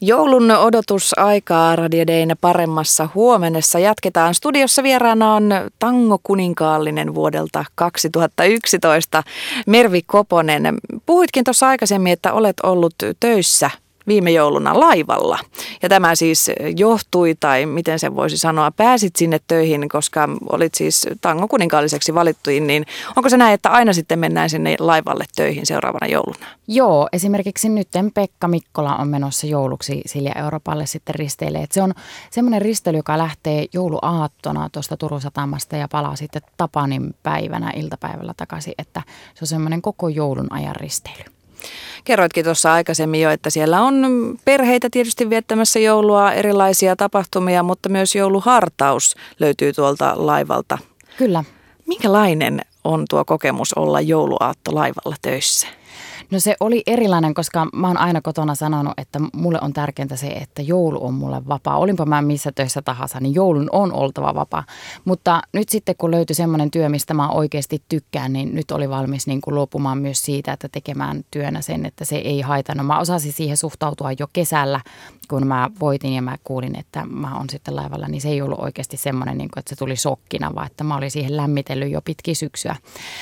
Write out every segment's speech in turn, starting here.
Joulun odotusaikaa Radio Dayn paremmassa huomenessa jatketaan. Studiossa vieraana on tangokuninkaallinen vuodelta 2011 Mervi Koponen. Puhuitkin tuossa aikaisemmin, että olet ollut töissä viime jouluna laivalla. Ja tämä siis johtui, tai miten sen voisi sanoa, pääsit sinne töihin, koska olit siis tangokuниnkaalliseksi valittuin, niin onko se näin, että aina sitten mennään sinne laivalle töihin seuraavana jouluna? Joo, esimerkiksi nytten Pekka Mikkola on menossa jouluksi Silja Euroopalle sitten risteilee. Se on semmoinen risteily, joka lähtee jouluaattona tuosta Turun satamasta ja palaa sitten Tapanin päivänä iltapäivällä takaisin, että se on semmoinen koko joulun ajan risteily. Kerroitkin tuossa aikaisemmin jo, että siellä on perheitä tietysti viettämässä joulua, erilaisia tapahtumia, mutta myös jouluhartaus löytyy tuolta laivalta. Kyllä. Minkälainen on tuo kokemus olla jouluaatto laivalla töissä? No se oli erilainen, koska mä oon aina kotona sanonut, että mulle on tärkeintä se, että joulu on mulle vapaa. Olinpa mä missä töissä tahansa, niin joulun on oltava vapaa. Mutta nyt sitten kun löytyi semmoinen työ, mistä mä oikeasti tykkään, niin nyt oli valmis niin kuin luopumaan myös siitä, että tekemään työnä sen, että se ei haitannut. Mä osasin siihen suhtautua jo kesällä, kun mä voitin ja mä kuulin, että mä oon sitten laivalla, niin se ei ollut oikeasti semmoinen, niin kuin, että se tuli shokkina, vaan että mä olin siihen lämmitellyt jo pitkin syksyä.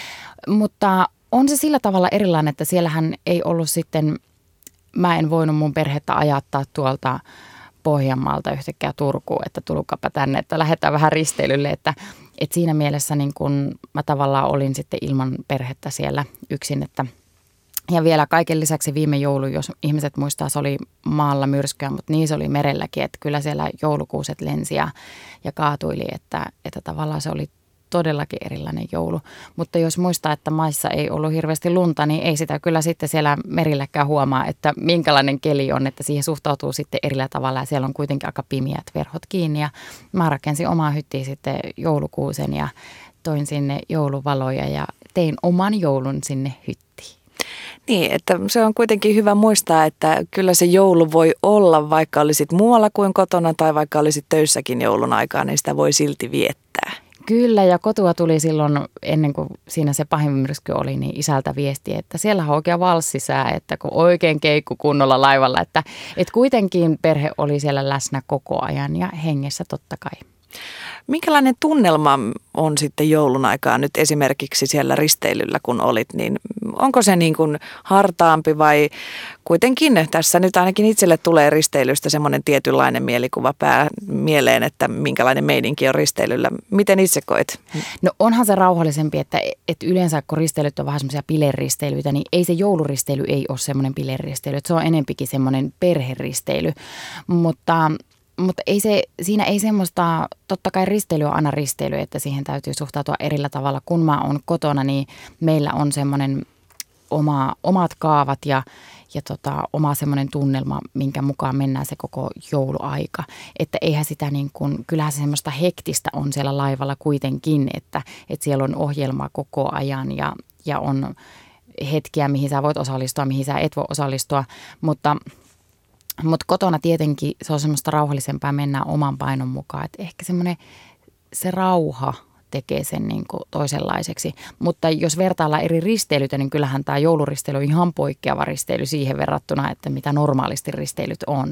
Mutta on se sillä tavalla erilainen, että siellähän ei ollut sitten, mä en voinut mun perhettä ajattaa tuolta Pohjanmaalta yhtäkkiä Turkuun, että tulkapa tänne, että lähdetään vähän risteilylle, että siinä mielessä niin kun mä tavallaan olin sitten ilman perhettä siellä yksin, että ja vielä kaiken lisäksi viime joulu, jos ihmiset muistaa, se oli maalla myrskyä, mutta niin se oli merelläkin, että kyllä siellä joulukuuset lensi ja kaatuili, että tavallaan se oli todellakin erilainen joulu, mutta jos muistaa, että maissa ei ollut hirveästi lunta, niin ei sitä kyllä sitten siellä merilläkään huomaa, että minkälainen keli on, että siihen suhtautuu sitten erillä tavalla ja siellä on kuitenkin aika pimeät verhot kiinni ja mä rakensin omaa hyttiä sitten joulukuusen ja toin sinne jouluvaloja ja tein oman joulun sinne hyttiin. Niin, että se on kuitenkin hyvä muistaa, että kyllä se joulu voi olla, vaikka olisit muualla kuin kotona tai vaikka olisit töissäkin joulun aikaa, niin sitä voi silti viettää. Kyllä, ja kotua tuli silloin, ennen kuin siinä se pahin myrsky oli, niin isältä viesti, että siellä on oikein valssisää, että kun oikein keikku kunnolla laivalla, että kuitenkin perhe oli siellä läsnä koko ajan ja hengessä totta kai. Minkälainen tunnelma on sitten joulun aikaa nyt esimerkiksi siellä risteilyllä, kun olit, niin onko se niin kuin hartaampi vai kuitenkin tässä nyt ainakin itselle tulee risteilystä semmoinen tietynlainen mielikuva mieleen, että minkälainen meininki on risteilyllä. Miten itse koet? No onhan se rauhallisempi, että yleensä kun risteilyt on vähän semmoisia bileristeilyitä, niin ei se jouluristeily ei ole semmoinen bilerristeily, että se on enempikin semmoinen perheristeily, mutta siinä ei semmoista, totta kai risteily on aina risteily, että siihen täytyy suhtautua erillä tavalla. Kun mä oon kotona, niin meillä on semmoinen omat kaavat ja oma semmoinen tunnelma, minkä mukaan mennään se koko jouluaika. Että eihän sitä niin kuin, kyllähän se semmoista hektistä on siellä laivalla kuitenkin, että siellä on ohjelma koko ajan ja on hetkiä, mihin sä voit osallistua, mihin sä et voi osallistua, mutta kotona tietenkin se on semmoista rauhallisempaa, mennään oman painon mukaan. Että ehkä semmoinen se rauha tekee sen niin kuin toisenlaiseksi. Mutta jos vertaillaan eri risteilyitä, niin kyllähän tämä jouluristeily on ihan poikkeava risteily siihen verrattuna, että mitä normaalisti risteilyt on.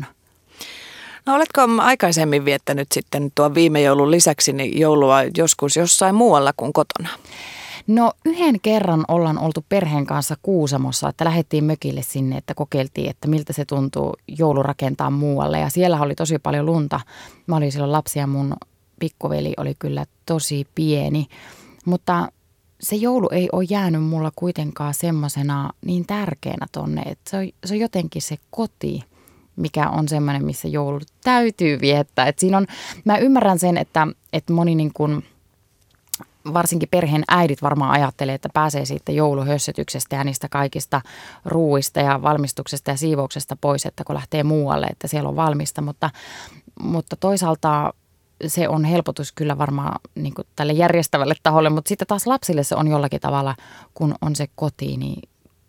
No oletko aikaisemmin viettänyt sitten tuon viime joulun lisäksi niin joulua joskus jossain muualla kuin kotona? No yhden kerran ollaan oltu perheen kanssa Kuusamossa, että lähdettiin mökille sinne, että kokeiltiin, että miltä se tuntuu joulu rakentaa muualle. Ja siellä oli tosi paljon lunta. Mä olin silloin lapsi ja mun pikkuveli oli kyllä tosi pieni. Mutta se joulu ei ole jäänyt mulla kuitenkaan semmosena niin tärkeänä tonne, että se on jotenkin se koti, mikä on semmoinen, missä joulu täytyy viettää. Että siinä on, mä ymmärrän sen, että moni niin kuin varsinkin perheen äidit varmaan ajattelee, että pääsee siitä jouluhössötyksestä ja niistä kaikista ruuista ja valmistuksesta ja siivouksesta pois, että kun lähtee muualle, että siellä on valmista. Mutta toisaalta se on helpotus kyllä varmaan niin kuin tälle järjestävälle taholle, mutta sitten taas lapsille se on jollakin tavalla, kun on se koti, niin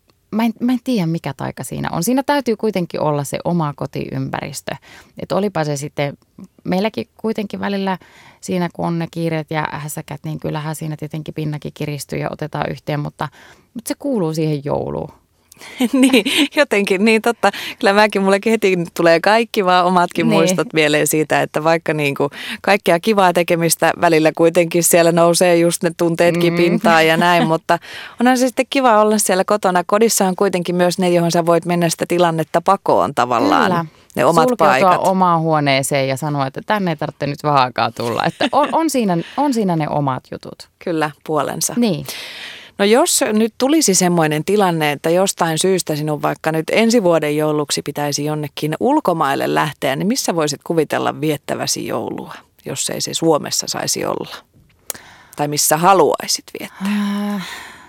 mä en tiedä mikä taika siinä on. Siinä täytyy kuitenkin olla se oma kotiympäristö. Että olipa se sitten, meilläkin kuitenkin välillä siinä kun on ne kiireet ja hässäkät, niin kyllähän siinä tietenkin pinnakin kiristyy ja otetaan yhteen, mutta se kuuluu siihen jouluun. Niin, jotenkin niin totta. Kyllä mulle heti tulee kaikki vaan omatkin muistot mieleen siitä, että vaikka niin kuin kaikkea kivaa tekemistä välillä kuitenkin siellä nousee just ne tunteetkin pintaan ja näin, mutta onhan se sitten kiva olla siellä kotona. Kodissa on kuitenkin myös ne, johon sä voit mennä sitä tilannetta pakoon tavallaan. Kyllä. Ne omat sulkeutua paikat. omaan huoneeseen ja sanoa, että tänne ei tarvitse nyt vähänkään tulla. Että on siinä ne omat jutut. Kyllä, puolensa. Niin. No jos nyt tulisi semmoinen tilanne, että jostain syystä sinun vaikka nyt ensi vuoden jouluksi pitäisi jonnekin ulkomaille lähteä, niin missä voisit kuvitella viettäväsi joulua, jos ei se Suomessa saisi olla? Tai missä haluaisit viettää?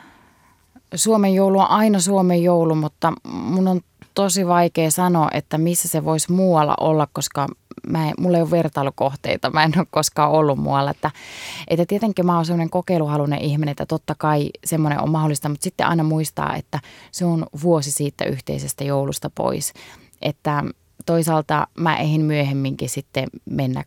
Suomen joulu on aina Suomen joulu, mutta mun on tosi vaikea sanoa, että missä se voisi muualla olla, koska mulla ei ole vertailukohteita. Mä en ole koskaan ollut muualla. Että tietenkin mä oon sellainen kokeiluhaluinen ihminen, että totta kai semmoinen on mahdollista, mutta sitten aina muistaa, että se on vuosi siitä yhteisestä joulusta pois. Että toisaalta mä eihin myöhemminkin sitten mennä,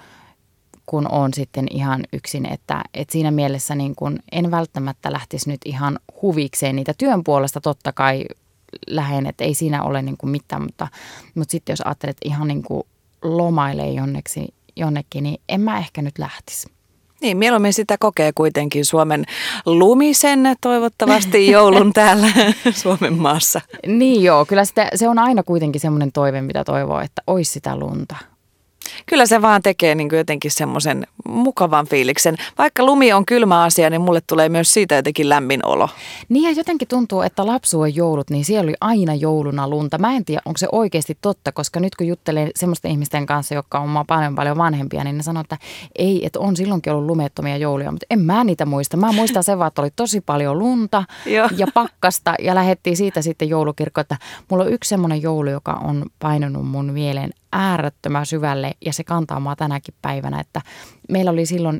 kun on sitten ihan yksin. Että siinä mielessä niin kun en välttämättä lähtisi nyt ihan huvikseen niitä työn puolesta totta kai lähen, että ei siinä ole niin kuin mitään, mutta sitten jos ajattelet ihan niin kuin lomailee jonnekin, niin en mä ehkä nyt lähtisi. Niin, mieluummin sitä kokee kuitenkin Suomen lumisen toivottavasti joulun täällä Suomen maassa. Niin joo, kyllä se on aina kuitenkin semmoinen toive, mitä toivoo, että olisi sitä lunta. Kyllä se vaan tekee niin kuin jotenkin semmoisen mukavan fiiliksen. Vaikka lumi on kylmä asia, niin mulle tulee myös siitä jotenkin lämmin olo. Niin ja jotenkin tuntuu, että lapsuuden joulut, niin siellä oli aina jouluna lunta. Mä en tiedä, onko se oikeasti totta, koska nyt kun juttelee semmoisten ihmisten kanssa, jotka on paljon vanhempia, niin ne sanoo, että ei, että on silloinkin ollut lumettomia jouluja, mutta en mä niitä muista. Mä muistan sen vaan, että oli tosi paljon lunta ja pakkasta ja lähdettiin siitä sitten joulukirkkoon, että mulla on yksi semmoinen joulu, joka on painunut mun mieleen äärettömän syvälle ja se kantaa mua tänäkin päivänä, että meillä oli silloin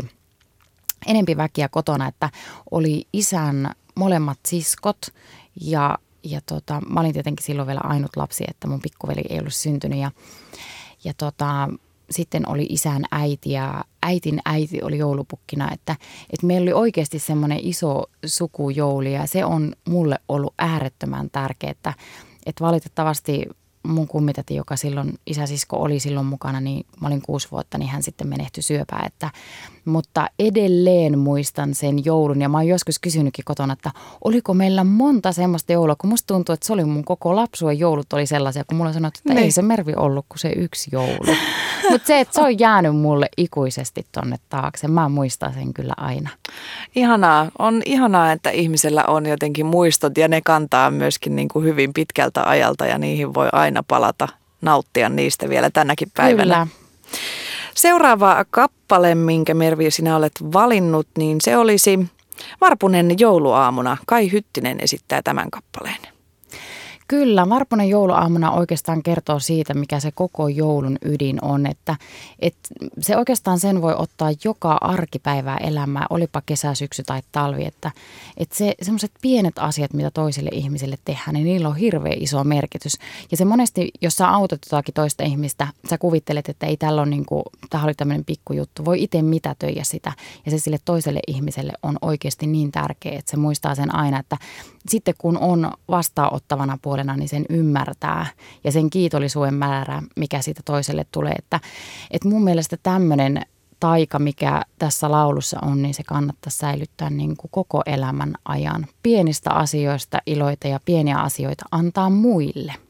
enempi väkiä kotona, että oli isän molemmat siskot ja mä olin tietenkin silloin vielä ainut lapsi, että mun pikkuveli ei ollut syntynyt ja sitten oli isän äiti ja äitin äiti oli joulupukkina, että meillä oli oikeasti semmoinen iso sukujouli ja se on mulle ollut äärettömän tärkeää, että valitettavasti mun kummitäti, joka silloin isäsisko oli silloin mukana, niin mä olin 6 vuotta, niin hän sitten menehtyi syöpään. Mutta edelleen muistan sen joulun ja mä oon joskus kysynytkin kotona, että oliko meillä monta semmoista joulua, kun musta tuntuu, että se oli mun koko lapsuuden joulut oli sellaisia, kun mulla sanottu, että ei se Mervi ollut kuin se yksi joulu. Mutta se on jäänyt mulle ikuisesti tonne taakse. Mä muistan sen kyllä aina. Ihanaa. On ihanaa, että ihmisellä on jotenkin muistot ja ne kantaa myöskin niin kuin hyvin pitkältä ajalta ja niihin voi aina palata, nauttia niistä vielä tänäkin päivänä. Kyllä. Seuraava kappale, minkä Mervi sinä olet valinnut, niin se olisi Varpunen jouluaamuna. Kai Hyttinen esittää tämän kappaleen. Kyllä, Varpunen jouluaamuna oikeastaan kertoo siitä, mikä se koko joulun ydin on, että se oikeastaan sen voi ottaa joka arkipäivää elämää, olipa kesä, syksy tai talvi, että se semmoiset pienet asiat, mitä toisille ihmisille tehdään, niin niillä on hirveän iso merkitys. Ja se monesti, jos sä autot jotakin toista ihmistä, sä kuvittelet, että ei tällä ole tämä oli tämmöinen pikkujuttu, voi itse mitätöidä sitä ja se sille toiselle ihmiselle on oikeasti niin tärkeä, että se muistaa sen aina, että sitten kun on vastaanottavana puolena, niin sen ymmärtää ja sen kiitollisuuden määrä, mikä siitä toiselle tulee. Että mun mielestä tämmöinen taika, mikä tässä laulussa on, niin se kannattaa säilyttää niin kuin koko elämän ajan. Pienistä asioista iloita ja pieniä asioita antaa muille.